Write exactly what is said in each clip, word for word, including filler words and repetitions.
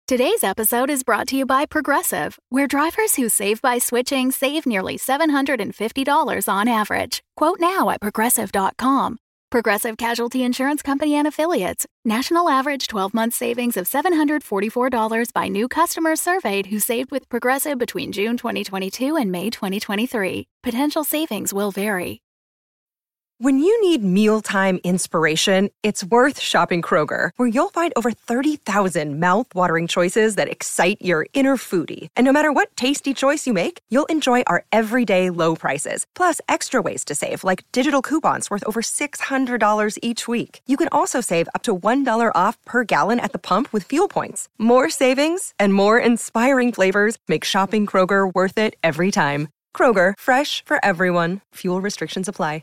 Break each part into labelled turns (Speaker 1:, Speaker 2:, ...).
Speaker 1: Today's episode is brought to you by Progressive, where drivers who save by switching save nearly seven hundred fifty dollars on average. Quote now at progressive dot com. Progressive Casualty Insurance Company and Affiliates. National average twelve-month savings of seven hundred forty-four dollars by new customers surveyed who saved with Progressive between June twenty twenty-two and May twenty twenty-three. Potential savings will vary.
Speaker 2: When you need mealtime inspiration, it's worth shopping Kroger, where you'll find over thirty thousand mouth-watering choices that excite your inner foodie. And no matter what tasty choice you make, you'll enjoy our everyday low prices, plus extra ways to save, like digital coupons worth over six hundred dollars each week. You can also save up to one dollar off per gallon at the pump with fuel points. More savings and more inspiring flavors make shopping Kroger worth it every time. Kroger, fresh for everyone. Fuel restrictions apply.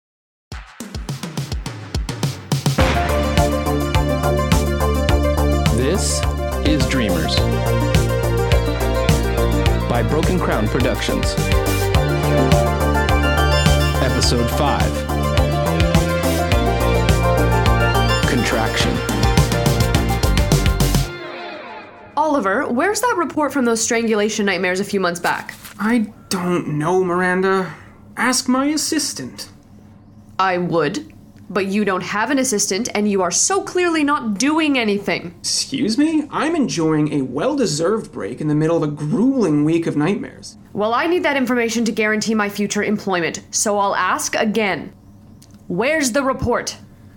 Speaker 3: This is Dreamers by Broken Crown Productions. Episode five. Contraction.
Speaker 4: Oliver, where's that report from those strangulation nightmares a few months back?
Speaker 5: I don't know, Miranda. Ask my assistant.
Speaker 4: I would. But you don't have an assistant, and you are so clearly not doing anything.
Speaker 5: Excuse me? I'm enjoying a well-deserved break in the middle of a grueling week of nightmares.
Speaker 4: Well, I need that information to guarantee my future employment, so I'll ask again. Where's the report?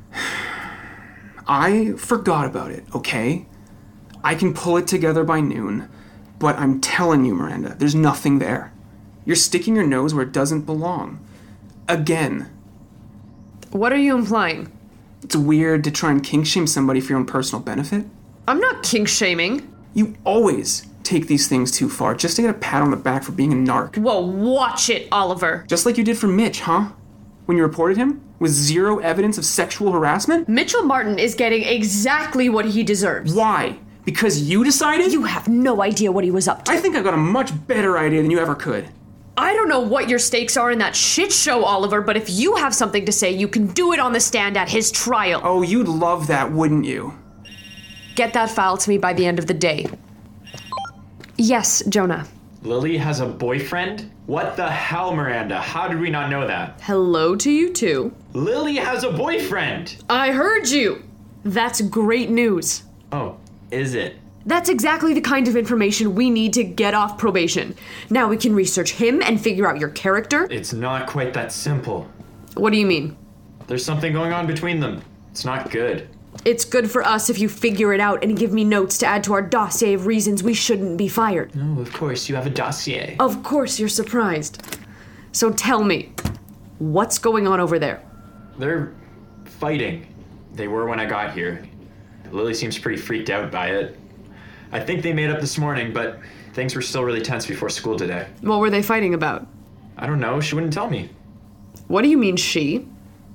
Speaker 5: I forgot about it, okay? I can pull it together by noon, but I'm telling you, Miranda, there's nothing there. You're sticking your nose where it doesn't belong. Again.
Speaker 4: What are you implying?
Speaker 5: It's weird to try and kink-shame somebody for your own personal benefit.
Speaker 4: I'm not kink-shaming.
Speaker 5: You always take these things too far just to get a pat on the back for being a narc.
Speaker 4: Whoa, watch it, Oliver.
Speaker 5: Just like you did for Mitch, huh? When you reported him? With zero evidence of sexual harassment?
Speaker 4: Mitchell Martin is getting exactly what he deserves.
Speaker 5: Why? Because you decided?
Speaker 4: You have no idea what he was up to.
Speaker 5: I think I got a much better idea than you ever could.
Speaker 4: I don't know what your stakes are in that shit show, Oliver, but if you have something to say, you can do it on the stand at his trial.
Speaker 5: Oh, you'd love that, wouldn't you?
Speaker 4: Get that file to me by the end of the day. Yes, Jonah.
Speaker 6: Lily has a boyfriend? What the hell, Miranda? How did we not know that?
Speaker 4: Hello to you, too.
Speaker 6: Lily has a boyfriend!
Speaker 4: I heard you! That's great news.
Speaker 6: Oh, is it?
Speaker 4: That's exactly the kind of information we need to get off probation. Now we can research him and figure out your character.
Speaker 6: It's not quite that simple.
Speaker 4: What do you mean?
Speaker 6: There's something going on between them. It's not good.
Speaker 4: It's good for us if you figure it out and give me notes to add to our dossier of reasons we shouldn't be fired.
Speaker 6: No, of course, you have a dossier.
Speaker 4: Of course you're surprised. So tell me, what's going on over there?
Speaker 6: They're fighting. They were when I got here. Lily seems pretty freaked out by it. I think they made up this morning, but things were still really tense before school today.
Speaker 4: What were they fighting about?
Speaker 6: I don't know. She wouldn't tell me.
Speaker 4: What do you mean, she?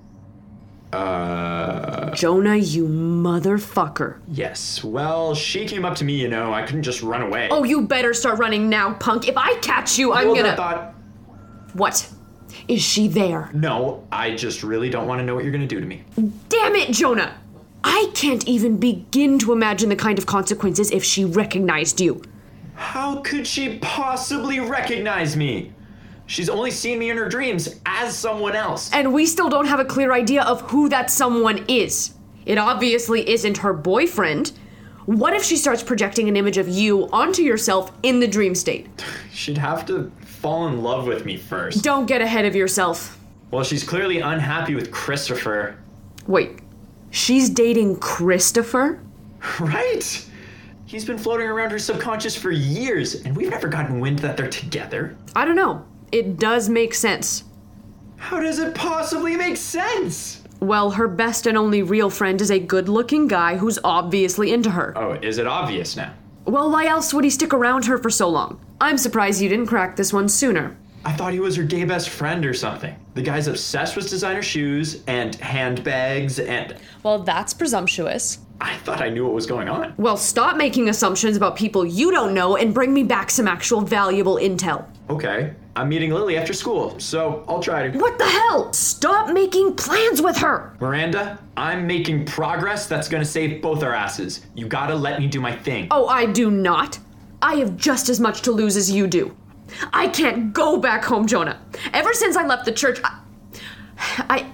Speaker 6: Uh...
Speaker 4: Jonah, you motherfucker.
Speaker 6: Yes. Well, she came up to me, you know. I couldn't just run away.
Speaker 4: Oh, you better start running now, punk. If I catch you, I'm
Speaker 6: Hold
Speaker 4: gonna...
Speaker 6: that thought.
Speaker 4: What? Is she there?
Speaker 6: No, I just really don't want to know what you're gonna do to me.
Speaker 4: Damn it, Jonah! I can't even begin to imagine the kind of consequences if she recognized you.
Speaker 6: How could she possibly recognize me? She's only seen me in her dreams as someone else.
Speaker 4: And we still don't have a clear idea of who that someone is. It obviously isn't her boyfriend. What if she starts projecting an image of you onto yourself in the dream state?
Speaker 6: She'd have to fall in love with me first.
Speaker 4: Don't get ahead of yourself.
Speaker 6: Well, she's clearly unhappy with Christopher.
Speaker 4: Wait. She's dating Christopher?
Speaker 6: Right? He's been floating around her subconscious for years, and we've never gotten wind that they're together.
Speaker 4: I don't know. It does make sense.
Speaker 6: How does it possibly make sense?
Speaker 4: Well, her best and only real friend is a good-looking guy who's obviously into her.
Speaker 6: Oh, is it obvious now?
Speaker 4: Well, why else would he stick around her for so long? I'm surprised you didn't crack this one sooner.
Speaker 6: I thought he was her gay best friend or something. The guy's obsessed with designer shoes and handbags and...
Speaker 4: Well, that's presumptuous.
Speaker 6: I thought I knew what was going on.
Speaker 4: Well, stop making assumptions about people you don't know and bring me back some actual valuable intel.
Speaker 6: Okay. I'm meeting Lily after school, so I'll try to.
Speaker 4: What the hell? Stop making plans with her!
Speaker 6: Miranda, I'm making progress that's gonna save both our asses. You gotta let me do my thing.
Speaker 4: Oh, I do not. I have just as much to lose as you do. I can't go back home, Jonah. Ever since I left the church, I... I...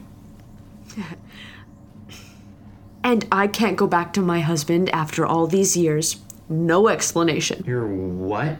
Speaker 4: And I can't go back to my husband after all these years. No explanation.
Speaker 6: You're what?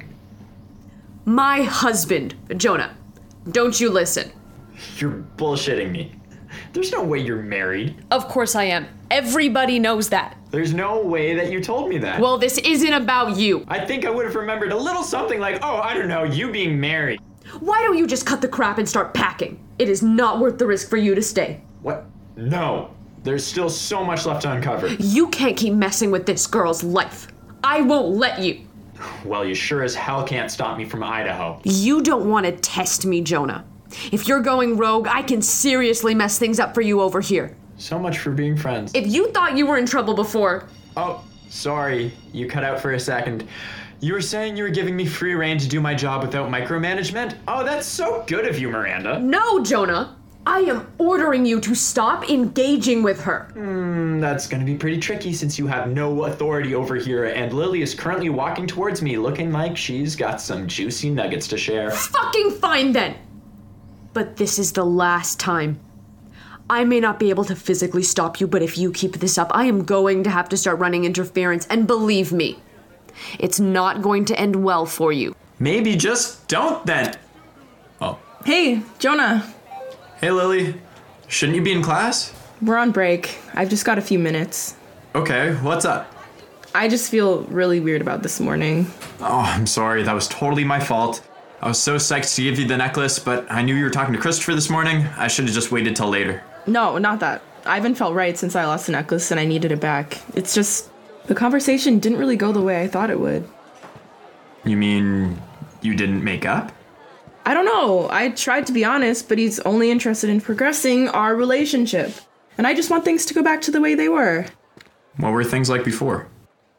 Speaker 4: My husband, Jonah. Don't you listen.
Speaker 6: You're bullshitting me. There's no way you're married.
Speaker 4: Of course I am. Everybody knows that.
Speaker 6: There's no way that you told me that.
Speaker 4: Well, this isn't about you.
Speaker 6: I think I would have remembered a little something like, oh, I don't know, you being married.
Speaker 4: Why don't you just cut the crap and start packing? It is not worth the risk for you to stay.
Speaker 6: What? No. There's still so much left to uncover.
Speaker 4: You can't keep messing with this girl's life. I won't let you.
Speaker 6: Well, you sure as hell can't stop me from Idaho.
Speaker 4: You don't want to test me, Jonah. If you're going rogue, I can seriously mess things up for you over here.
Speaker 6: So much for being friends.
Speaker 4: If you thought you were in trouble before...
Speaker 6: Oh, sorry. You cut out for a second. You were saying you were giving me free rein to do my job without micromanagement? Oh, that's so good of you, Miranda.
Speaker 4: No, Jonah. I am ordering you to stop engaging with her.
Speaker 6: Hmm, that's gonna be pretty tricky since you have no authority over here, and Lily is currently walking towards me looking like she's got some juicy nuggets to share.
Speaker 4: Fucking fine then. But this is the last time. I may not be able to physically stop you, but if you keep this up, I am going to have to start running interference, and believe me, it's not going to end well for you.
Speaker 7: Maybe just don't then. Oh.
Speaker 8: Hey, Jonah.
Speaker 7: Hey, Lily. Shouldn't you be in class?
Speaker 8: We're on break. I've just got a few minutes.
Speaker 7: Okay, what's up?
Speaker 8: I just feel really weird about this morning.
Speaker 7: Oh, I'm sorry. That was totally my fault. I was so psyched to give you the necklace, but I knew you were talking to Christopher this morning. I should have just waited till later.
Speaker 8: No, not that. I haven't felt right since I lost the necklace and I needed it back. It's just, the conversation didn't really go the way I thought it would.
Speaker 7: You mean you didn't make up?
Speaker 8: I don't know. I tried to be honest, but he's only interested in progressing our relationship. And I just want things to go back to the way they were.
Speaker 7: What were things like before?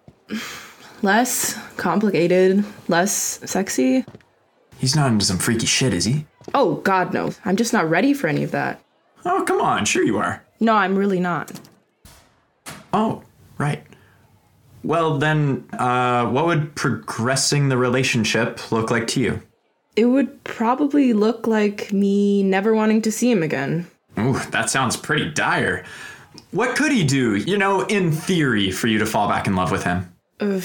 Speaker 8: Less complicated, less sexy.
Speaker 7: He's not into some freaky shit, is he?
Speaker 8: Oh, God, no. I'm just not ready for any of that.
Speaker 7: Oh, come on. Sure you are.
Speaker 8: No, I'm really not.
Speaker 7: Oh, right. Well, then, uh, what would progressing the relationship look like to you?
Speaker 8: It would probably look like me never wanting to see him again.
Speaker 7: Ooh, that sounds pretty dire. What could he do, you know, in theory, for you to fall back in love with him?
Speaker 8: Uh,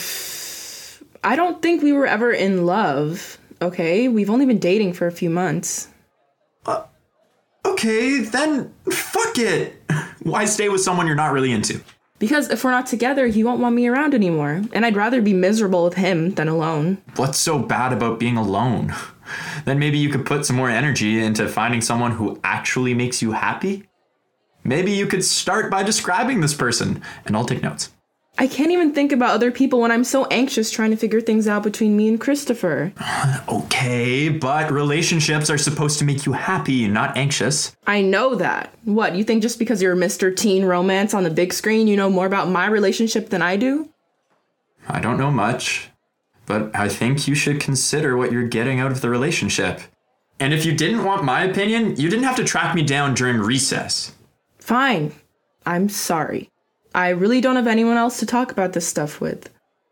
Speaker 8: I don't think we were ever in love, okay? We've only been dating for a few months.
Speaker 7: Uh, okay, then fuck it. Why stay with someone you're not really into?
Speaker 8: Because if we're not together, he won't want me around anymore. And I'd rather be miserable with him than alone.
Speaker 7: What's so bad about being alone? Then maybe you could put some more energy into finding someone who actually makes you happy? Maybe you could start by describing this person, and I'll take notes.
Speaker 8: I can't even think about other people when I'm so anxious trying to figure things out between me and Christopher.
Speaker 7: Okay, but relationships are supposed to make you happy, not anxious.
Speaker 8: I know that. What, you think just because you're Mister Teen Romance on the big screen, you know more about my relationship than I do?
Speaker 7: I don't know much, but I think you should consider what you're getting out of the relationship. And if you didn't want my opinion, you didn't have to track me down during recess.
Speaker 8: Fine. I'm sorry. I really don't have anyone else to talk about this stuff with.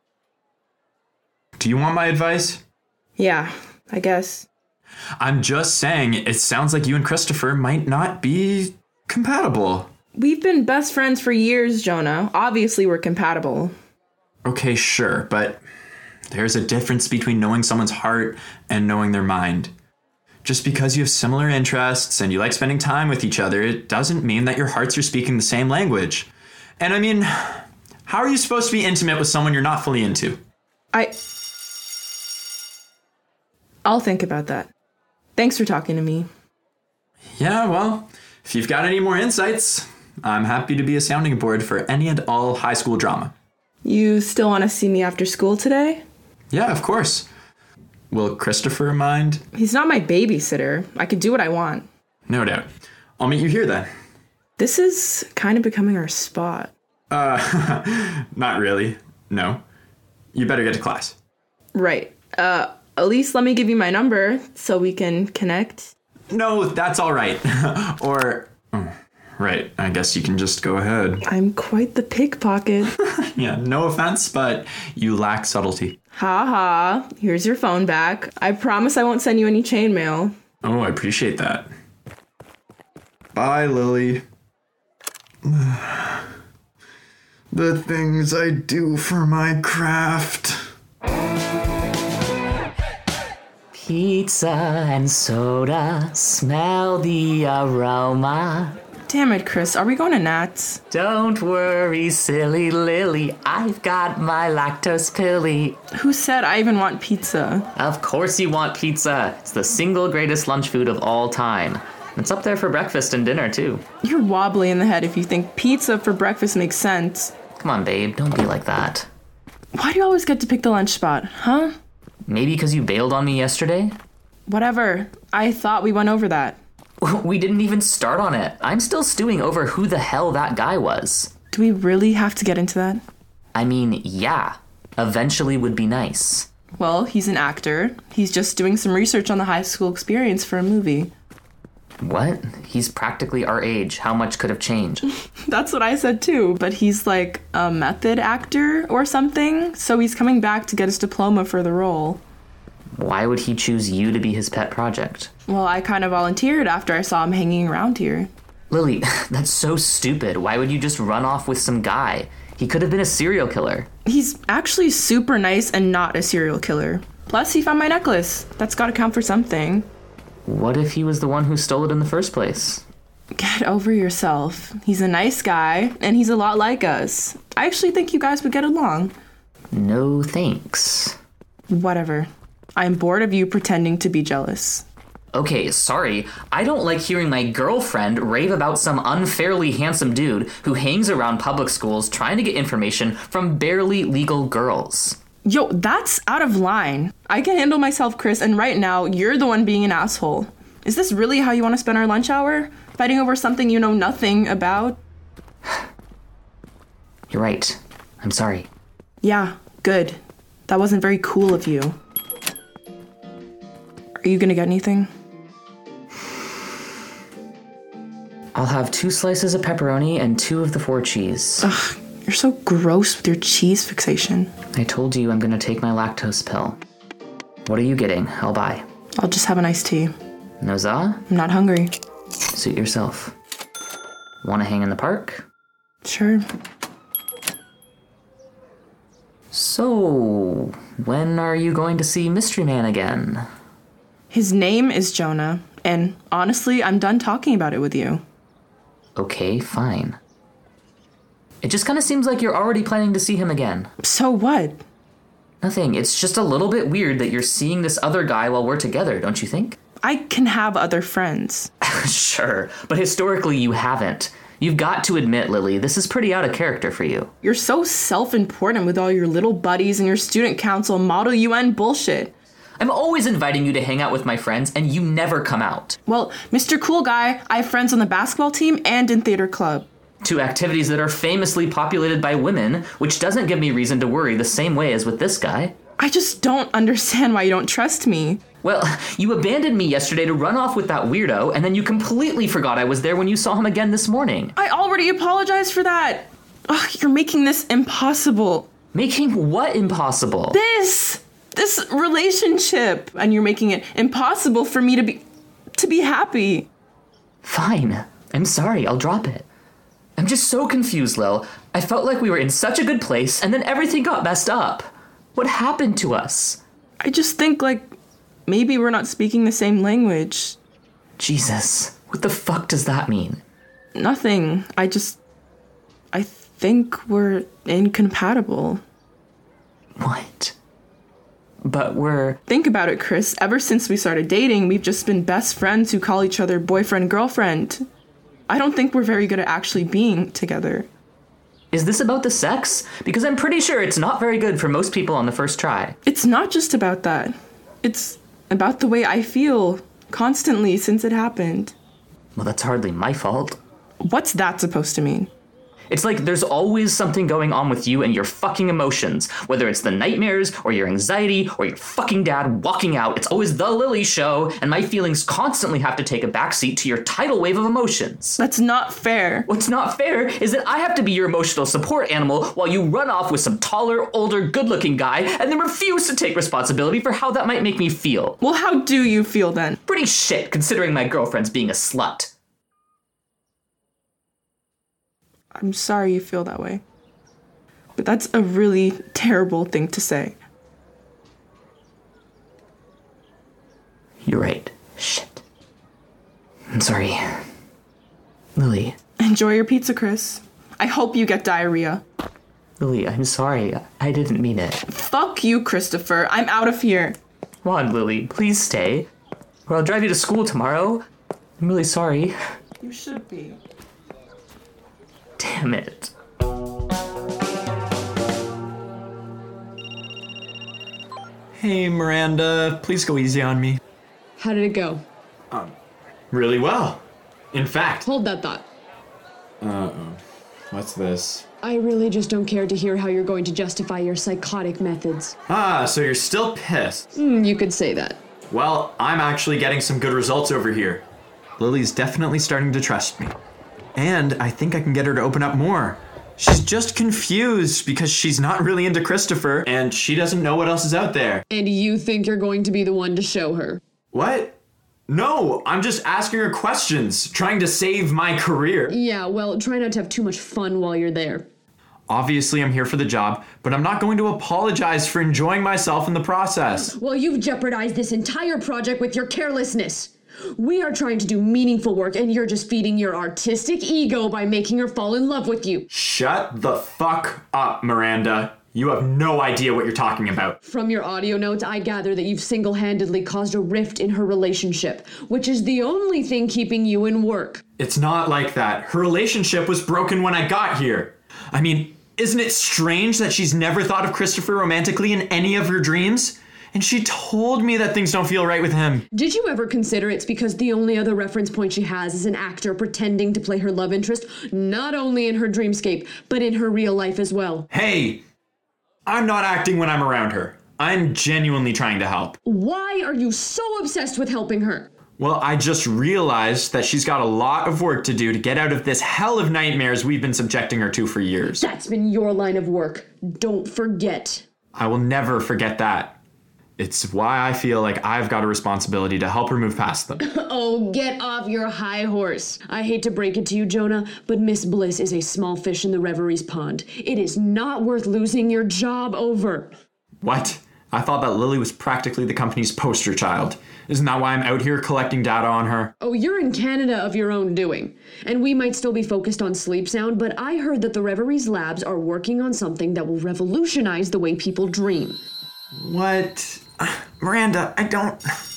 Speaker 7: Do you want my advice?
Speaker 8: Yeah, I guess.
Speaker 7: I'm just saying, it sounds like you and Christopher might not be compatible.
Speaker 8: We've been best friends for years, Jonah. Obviously, we're compatible.
Speaker 7: Okay, sure, but there's a difference between knowing someone's heart and knowing their mind. Just because you have similar interests and you like spending time with each other, it doesn't mean that your hearts are speaking the same language. And I mean, how are you supposed to be intimate with someone you're not fully into?
Speaker 8: I... I'll think about that. Thanks for talking to me.
Speaker 7: Yeah, well, if you've got any more insights, I'm happy to be a sounding board for any and all high school drama.
Speaker 8: You still want to see me after school today?
Speaker 7: Yeah, of course. Will Christopher mind?
Speaker 8: He's not my babysitter. I can do what I want.
Speaker 7: No doubt. I'll meet you here then.
Speaker 8: This is kind of becoming our spot.
Speaker 7: Uh, not really. No. You better get to class.
Speaker 8: Right. Uh, At least let me give you my number so we can connect.
Speaker 7: No, that's all right. Or, oh, right, I guess you can just go ahead.
Speaker 8: I'm quite the pickpocket.
Speaker 7: Yeah, no offense, but you lack subtlety.
Speaker 8: Ha ha. Here's your phone back. I promise I won't send you any chain mail.
Speaker 7: Oh, I appreciate that. Bye, Lily. The things I do for my craft.
Speaker 9: Pizza and soda, smell the aroma.
Speaker 8: Damn it, Chris. Are we going to Nats?
Speaker 9: Don't worry, silly Lily. I've got my lactose pilly.
Speaker 8: Who said I even want pizza?
Speaker 9: Of course you want pizza. It's the single greatest lunch food of all time. It's up there for breakfast and dinner, too.
Speaker 8: You're wobbly in the head if you think pizza for breakfast makes sense.
Speaker 9: Come on, babe. Don't be like that.
Speaker 8: Why do you always get to pick the lunch spot, huh?
Speaker 9: Maybe because you bailed on me yesterday?
Speaker 8: Whatever. I thought we went over that.
Speaker 9: We didn't even start on it. I'm still stewing over who the hell that guy was.
Speaker 8: Do we really have to get into that?
Speaker 9: I mean, yeah. Eventually would be nice.
Speaker 8: Well, he's an actor. He's just doing some research on the high school experience for a movie.
Speaker 9: What? He's practically our age. How much could have changed?
Speaker 8: That's what I said too, but he's like a method actor or something, so he's coming back to get his diploma for the role.
Speaker 9: Why would he choose you to be his pet project?
Speaker 8: Well, I kind of volunteered after I saw him hanging around here.
Speaker 9: Lily, that's so stupid. Why would you just run off with some guy? He could have been a serial killer.
Speaker 8: He's actually super nice and not a serial killer. Plus, he found my necklace. That's gotta count for something.
Speaker 9: What if he was the one who stole it in the first place?
Speaker 8: Get over yourself. He's a nice guy, and he's a lot like us. I actually think you guys would get along.
Speaker 9: No thanks.
Speaker 8: Whatever. I'm bored of you pretending to be jealous.
Speaker 9: Okay, sorry. I don't like hearing my girlfriend rave about some unfairly handsome dude who hangs around public schools trying to get information from barely legal girls.
Speaker 8: Yo, that's out of line. I can handle myself, Chris, and right now, you're the one being an asshole. Is this really how you want to spend our lunch hour? Fighting over something you know nothing about?
Speaker 9: You're right. I'm sorry.
Speaker 8: Yeah, good. That wasn't very cool of you. Are you gonna get anything?
Speaker 9: I'll have two slices of pepperoni and two of the four cheese.
Speaker 8: Ugh, you're so gross with your cheese fixation.
Speaker 9: I told you I'm gonna take my lactose pill. What are you getting? I'll buy.
Speaker 8: I'll just have an iced tea.
Speaker 9: No za?
Speaker 8: I'm not hungry.
Speaker 9: Suit yourself. Wanna hang in the park?
Speaker 8: Sure.
Speaker 9: So, when are you going to see Mystery Man again?
Speaker 8: His name is Jonah, and honestly, I'm done talking about it with you.
Speaker 9: Okay, fine. It just kind of seems like you're already planning to see him again.
Speaker 8: So what?
Speaker 9: Nothing. It's just a little bit weird that you're seeing this other guy while we're together, don't you think?
Speaker 8: I can have other friends.
Speaker 9: Sure, but historically you haven't. You've got to admit, Lily, this is pretty out of character for you.
Speaker 8: You're so self-important with all your little buddies and your student council Model U N bullshit.
Speaker 9: I'm always inviting you to hang out with my friends, and you never come out.
Speaker 8: Well, Mister Cool Guy, I have friends on the basketball team and in theater club.
Speaker 9: Two activities that are famously populated by women, which doesn't give me reason to worry the same way as with this guy.
Speaker 8: I just don't understand why you don't trust me.
Speaker 9: Well, you abandoned me yesterday to run off with that weirdo, and then you completely forgot I was there when you saw him again this morning.
Speaker 8: I already apologized for that. Ugh, you're making this impossible.
Speaker 9: Making what impossible?
Speaker 8: This! This relationship! And you're making it impossible for me to be... to be happy.
Speaker 9: Fine. I'm sorry. I'll drop it. I'm just so confused, Lil. I felt like we were in such a good place, and then everything got messed up. What happened to us?
Speaker 8: I just think, like, maybe we're not speaking the same language.
Speaker 9: Jesus. What the fuck does that mean?
Speaker 8: Nothing. I just... I think we're incompatible.
Speaker 9: What? But we're...
Speaker 8: Think about it, Chris. Ever since we started dating, we've just been best friends who call each other boyfriend-girlfriend. I don't think we're very good at actually being together.
Speaker 9: Is this about the sex? Because I'm pretty sure it's not very good for most people on the first try.
Speaker 8: It's not just about that. It's about the way I feel constantly since it happened.
Speaker 9: Well, that's hardly my fault.
Speaker 8: What's that supposed to mean?
Speaker 9: It's like there's always something going on with you and your fucking emotions. Whether it's the nightmares, or your anxiety, or your fucking dad walking out, it's always the Lily show, and my feelings constantly have to take a backseat to your tidal wave of emotions.
Speaker 8: That's not fair.
Speaker 9: What's not fair is that I have to be your emotional support animal while you run off with some taller, older, good-looking guy, and then refuse to take responsibility for how that might make me feel.
Speaker 8: Well, how do you feel then?
Speaker 9: Pretty shit, considering my girlfriend's being a slut.
Speaker 8: I'm sorry you feel that way. But that's a really terrible thing to say.
Speaker 9: You're right. Shit. I'm sorry. Lily.
Speaker 8: Enjoy your pizza, Chris. I hope you get diarrhea.
Speaker 9: Lily, I'm sorry. I didn't mean it.
Speaker 8: Fuck you, Christopher. I'm out of here.
Speaker 9: Come on, Lily. Please stay. Or I'll drive you to school tomorrow. I'm really sorry.
Speaker 8: You should be.
Speaker 9: Damn it.
Speaker 7: Hey, Miranda, please go easy on me.
Speaker 4: How did it go?
Speaker 7: Um, really well. In fact.
Speaker 4: Hold that thought.
Speaker 7: Uh-oh. What's this?
Speaker 4: I really just don't care to hear how you're going to justify your psychotic methods.
Speaker 7: Ah, so you're still pissed.
Speaker 4: Mm, you could say that.
Speaker 7: Well, I'm actually getting some good results over here. Lily's definitely starting to trust me. And I think I can get her to open up more. She's just confused because she's not really into Christopher and she doesn't know what else is out there.
Speaker 4: And you think you're going to be the one to show her?
Speaker 7: What? No, I'm just asking her questions, trying to save my career.
Speaker 4: Yeah, well, try not to have too much fun while you're there.
Speaker 7: Obviously, I'm here for the job, but I'm not going to apologize for enjoying myself in the process.
Speaker 4: Well, you've jeopardized this entire project with your carelessness. We are trying to do meaningful work, and you're just feeding your artistic ego by making her fall in love with you.
Speaker 7: Shut the fuck up, Miranda. You have no idea what you're talking about.
Speaker 4: From your audio notes, I gather that you've single-handedly caused a rift in her relationship, which is the only thing keeping you in work.
Speaker 7: It's not like that. Her relationship was broken when I got here. I mean, isn't it strange that she's never thought of Christopher romantically in any of her dreams? And she told me that things don't feel right with him.
Speaker 4: Did you ever consider it's because the only other reference point she has is an actor pretending to play her love interest, not only in her dreamscape, but in her real life as well?
Speaker 7: Hey, I'm not acting when I'm around her. I'm genuinely trying to help.
Speaker 4: Why are you so obsessed with helping her?
Speaker 7: Well, I just realized that she's got a lot of work to do to get out of this hell of nightmares we've been subjecting her to for years.
Speaker 4: That's been your line of work. Don't forget.
Speaker 7: I will never forget that. It's why I feel like I've got a responsibility to help her move past them.
Speaker 4: Oh, get off your high horse. I hate to break it to you, Jonah, but Miss Bliss is a small fish in the Reveries pond. It is not worth losing your job over.
Speaker 7: What? I thought that Lily was practically the company's poster child. Isn't that why I'm out here collecting data on her?
Speaker 4: Oh, you're in Canada of your own doing. And we might still be focused on sleep sound, but I heard that the Reveries Labs are working on something that will revolutionize the way people dream.
Speaker 7: What? Miranda, I don't...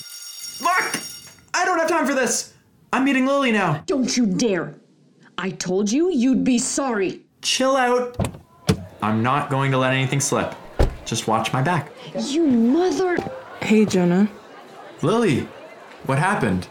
Speaker 7: Look! I don't have time for this! I'm meeting Lily now.
Speaker 4: Don't you dare. I told you you'd be sorry.
Speaker 7: Chill out. I'm not going to let anything slip. Just watch my back.
Speaker 4: You mother...
Speaker 8: Hey, Jonah.
Speaker 7: Lily, what happened?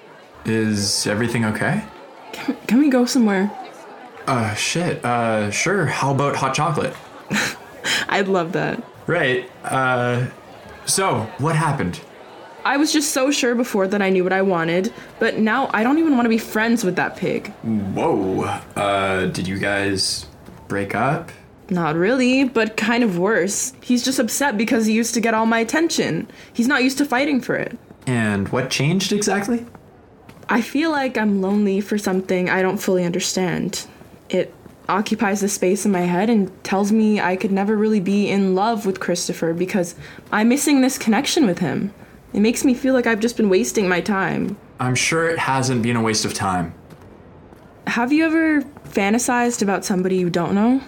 Speaker 7: Is everything okay?
Speaker 8: Can, can we go somewhere?
Speaker 7: Uh, shit. Uh, sure. How about hot chocolate?
Speaker 8: I'd love that.
Speaker 7: Right. Uh... So, what happened?
Speaker 8: I was just so sure before that I knew what I wanted, but now I don't even want to be friends with that pig.
Speaker 7: Whoa. Uh, did you guys break up?
Speaker 8: Not really, but kind of worse. He's just upset because he used to get all my attention. He's not used to fighting for it.
Speaker 7: And what changed exactly?
Speaker 8: I feel like I'm lonely for something I don't fully understand. It occupies the space in my head and tells me I could never really be in love with Christopher because I'm missing this connection with him. It makes me feel like I've just been wasting my time.
Speaker 7: I'm sure it hasn't been a waste of time.
Speaker 8: Have you ever fantasized about somebody you don't know?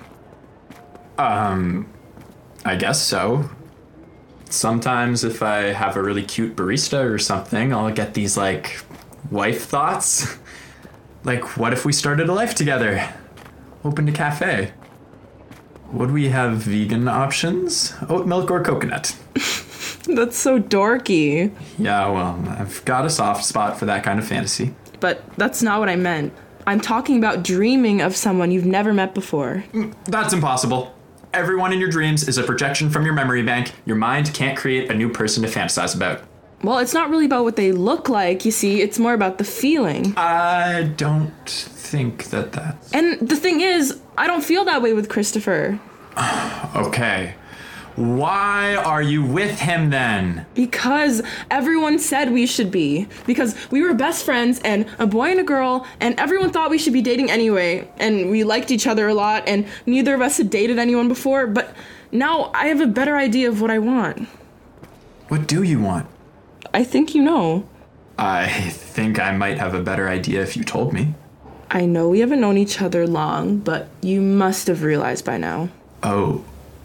Speaker 7: Um, I guess so. Sometimes if I have a really cute barista or something, I'll get these, like, wife thoughts. Like, what if we started a life together? Opened a cafe. Would we have vegan options? Oat milk or coconut?
Speaker 8: That's so dorky.
Speaker 7: Yeah, well, I've got a soft spot for that kind of fantasy.
Speaker 8: But that's not what I meant. I'm talking about dreaming of someone you've never met before.
Speaker 7: That's impossible. Everyone in your dreams is a projection from your memory bank. Your mind can't create a new person to fantasize about.
Speaker 8: Well, it's not really about what they look like, you see. It's more about the feeling.
Speaker 7: I don't think that that's...
Speaker 8: And the thing is, I don't feel that way with Christopher.
Speaker 7: Okay. Why are you with him then?
Speaker 8: Because everyone said we should be. Because we were best friends and a boy and a girl, and everyone thought we should be dating anyway. And we liked each other a lot, and neither of us had dated anyone before, but now I have a better idea of what I want.
Speaker 7: What do you want?
Speaker 8: I think you know.
Speaker 7: I think I might have a better idea if you told me.
Speaker 8: I know we haven't known each other long, but you must have realized by now.
Speaker 7: Oh,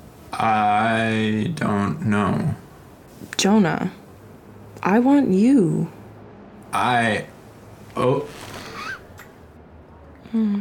Speaker 7: I don't know.
Speaker 8: Jonah, I want you.
Speaker 7: I... Oh...
Speaker 8: Hmm.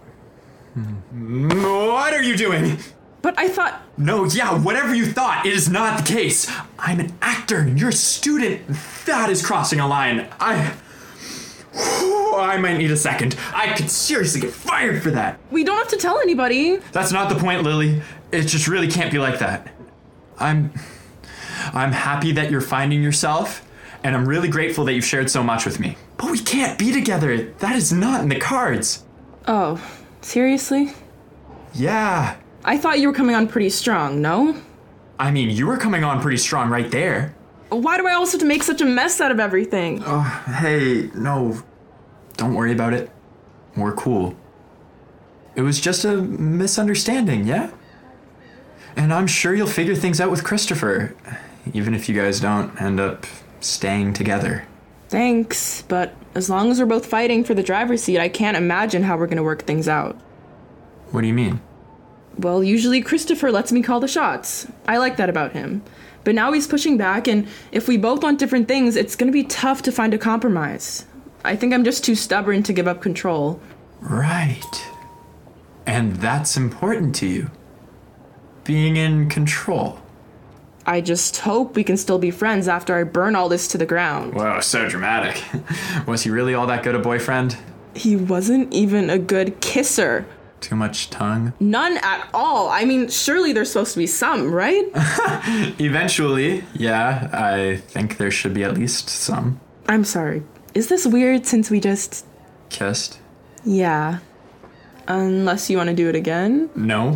Speaker 7: What are you doing?
Speaker 8: But I thought...
Speaker 7: No, yeah, whatever you thought, it is not the case. I'm an actor, you're a student. That is crossing a line. I... Whew, I might need a second. I could seriously get fired for that.
Speaker 8: We don't have to tell anybody.
Speaker 7: That's not the point, Lily. It just really can't be like that. I'm... I'm happy that you're finding yourself, and I'm really grateful that you've shared so much with me. But we can't be together. That is not in the cards.
Speaker 8: Oh, seriously?
Speaker 7: Yeah.
Speaker 8: I thought you were coming on pretty strong, no?
Speaker 7: I mean, you were coming on pretty strong right there.
Speaker 8: Why do I always have to make such a mess out of everything?
Speaker 7: Oh, hey, no. Don't worry about it. We're cool. It was just a misunderstanding, yeah? And I'm sure you'll figure things out with Christopher, even if you guys don't end up staying together.
Speaker 8: Thanks, but as long as we're both fighting for the driver's seat, I can't imagine how we're gonna work things out.
Speaker 7: What do you mean?
Speaker 8: Well, usually Christopher lets me call the shots. I like that about him. But now he's pushing back, and if we both want different things, it's gonna be tough to find a compromise. I think I'm just too stubborn to give up control.
Speaker 7: Right. And that's important to you. Being in control.
Speaker 8: I just hope we can still be friends after I burn all this to the ground.
Speaker 7: Whoa, so dramatic. Was he really all that good a boyfriend?
Speaker 8: He wasn't even a good kisser.
Speaker 7: Too much tongue?
Speaker 8: None at all. I mean, surely there's supposed to be some, right?
Speaker 7: Eventually, yeah. I think there should be at least some.
Speaker 8: I'm sorry. Is this weird since we just...
Speaker 7: Kissed?
Speaker 8: Yeah. Unless you want to do it again?
Speaker 7: No.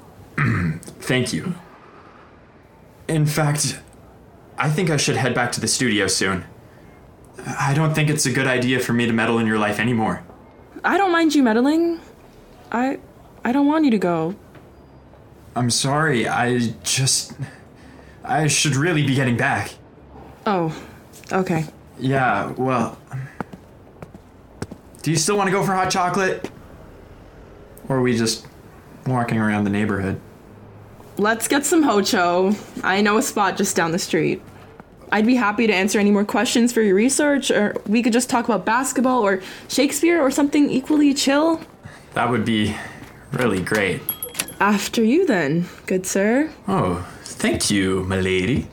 Speaker 7: Thank you. In fact, I think I should head back to the studio soon. I don't think it's a good idea for me to meddle in your life anymore.
Speaker 8: I don't mind you meddling. I I don't want you to go.
Speaker 7: I'm sorry, I just... I should really be getting back.
Speaker 8: Oh, okay.
Speaker 7: Yeah, well... Do you still want to go for hot chocolate? Or are we just walking around the neighborhood?
Speaker 8: Let's get some Hocho. I know a spot just down the street. I'd be happy to answer any more questions for your research, or we could just talk about basketball or Shakespeare or something equally chill.
Speaker 7: That would be really great.
Speaker 8: After you then, good sir.
Speaker 7: Oh, thank you, my lady.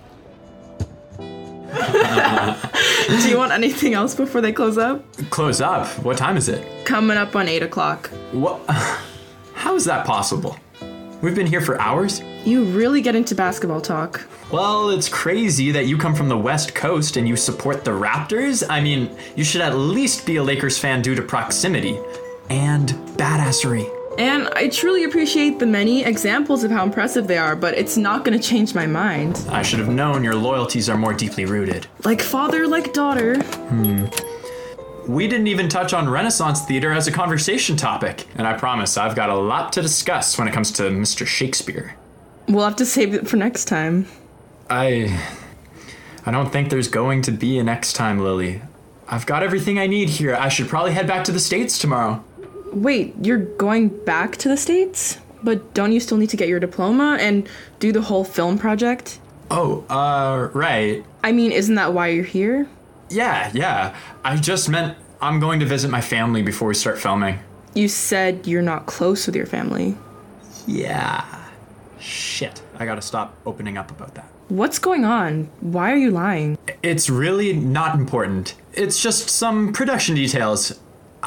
Speaker 8: Do you want anything else before they close up?
Speaker 7: Close up? What time is it?
Speaker 8: Coming up on eight o'clock.
Speaker 7: What? How is that possible? We've been here for hours?
Speaker 8: You really get into basketball talk.
Speaker 7: Well, it's crazy that you come from the West Coast and you support the Raptors. I mean, you should at least be a Lakers fan due to proximity and badassery.
Speaker 8: And I truly appreciate the many examples of how impressive they are, but it's not going to change my mind.
Speaker 7: I should have known your loyalties are more deeply rooted.
Speaker 8: Like father, like daughter.
Speaker 7: Hmm. We didn't even touch on Renaissance theater as a conversation topic, and I promise I've got a lot to discuss when it comes to Mister Shakespeare.
Speaker 8: We'll have to save it for next time.
Speaker 7: I... I don't think there's going to be a next time, Lily. I've got everything I need here. I should probably head back to the States tomorrow.
Speaker 8: Wait, you're going back to the States? But don't you still need to get your diploma and do the whole film project?
Speaker 7: Oh, uh, right.
Speaker 8: I mean, isn't that why you're here?
Speaker 7: Yeah, yeah. I just meant I'm going to visit my family before we start filming.
Speaker 8: You said you're not close with your family.
Speaker 7: Yeah. Shit. I gotta stop opening up about that.
Speaker 8: What's going on? Why are you lying?
Speaker 7: It's really not important. It's just some production details.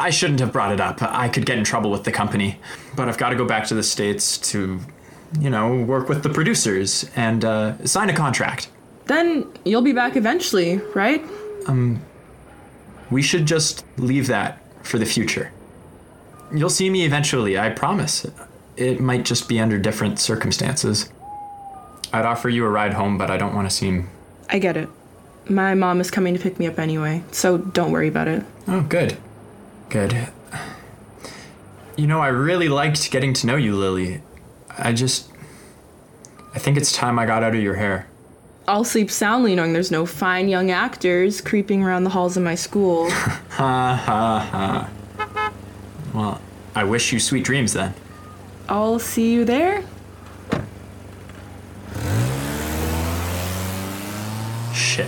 Speaker 7: I shouldn't have brought it up. I could get in trouble with the company. But I've got to go back to the States to, you know, work with the producers and uh, sign a contract.
Speaker 8: Then you'll be back eventually, right?
Speaker 7: Um, we should just leave that for the future. You'll see me eventually, I promise. It might just be under different circumstances. I'd offer you a ride home, but I don't want to seem...
Speaker 8: I get it. My mom is coming to pick me up anyway, so don't worry about it.
Speaker 7: Oh, good. Good. You know, I really liked getting to know you, Lily. I just... I think it's time I got out of your hair.
Speaker 8: I'll sleep soundly knowing there's no fine young actors creeping around the halls of my school.
Speaker 7: Ha ha ha. Well, I wish you sweet dreams then.
Speaker 8: I'll see you there.
Speaker 7: Shit.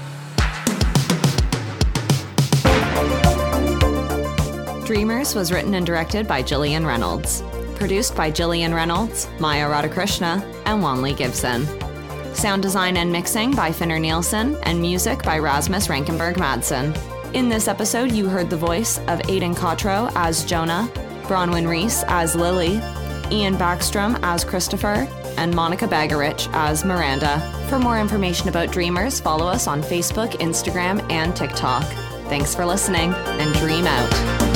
Speaker 10: Dreamers was written and directed by Gillian Reynolds. Produced by Gillian Reynolds, Maya Radhakrishna, and Wanley Gibson. Sound design and mixing by Finner Nielsen, and music by Rasmus Rankenberg Madsen. In this episode, you heard the voice of Aidan Cottrell as Jonah, Bronwyn Reese as Lily, Ian Backstrom as Christopher, and Monica Bagarich as Miranda. For more information about Dreamers, follow us on Facebook, Instagram, and TikTok. Thanks for listening, and dream out.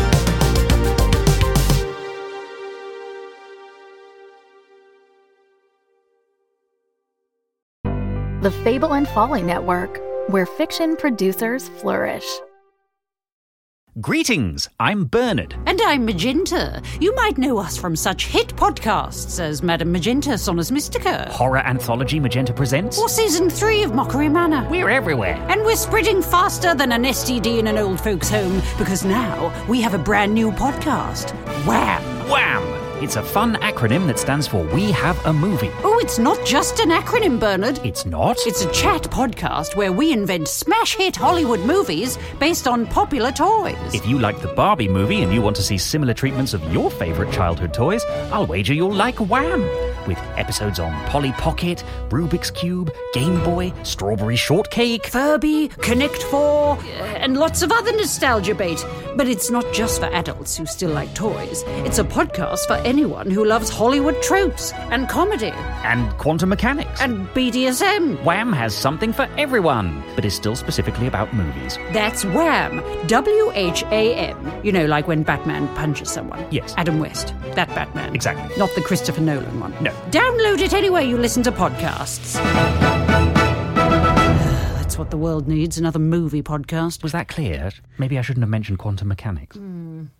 Speaker 1: The Fable and Folly Network, where fiction producers flourish.
Speaker 11: Greetings, I'm Bernard.
Speaker 12: And I'm Magenta. You might know us from such hit podcasts as Madame Magenta, Sonus Mystica.
Speaker 11: Horror anthology Magenta Presents.
Speaker 12: Or Season three of Mockery Manor.
Speaker 11: We're everywhere.
Speaker 12: And we're spreading faster than an S T D in an old folks' home, because now we have a brand new podcast. Wham!
Speaker 11: Wham! It's a fun acronym that stands for We Have a Movie.
Speaker 12: Oh, it's not just an acronym, Bernard.
Speaker 11: It's not?
Speaker 12: It's a chat podcast where we invent smash hit Hollywood movies based on popular toys.
Speaker 11: If you like the Barbie movie and you want to see similar treatments of your favourite childhood toys, I'll wager you'll like Wham! With episodes on Polly Pocket, Rubik's Cube, Game Boy, Strawberry Shortcake,
Speaker 12: Furby, Connect Four, and lots of other nostalgia bait. But it's not just for adults who still like toys. It's a podcast for anyone who loves Hollywood tropes and comedy.
Speaker 11: And quantum mechanics.
Speaker 12: And B D S M.
Speaker 11: Wham has something for everyone, but is still specifically about movies.
Speaker 12: That's Wham! W H A M. You know, like when Batman punches someone.
Speaker 11: Yes.
Speaker 12: Adam West. That Batman.
Speaker 11: Exactly.
Speaker 12: Not the Christopher Nolan one.
Speaker 11: No.
Speaker 12: Download it anywhere you listen to podcasts. That's what the world needs, another movie podcast.
Speaker 11: Was that clear? Maybe I shouldn't have mentioned quantum mechanics.
Speaker 12: Mm.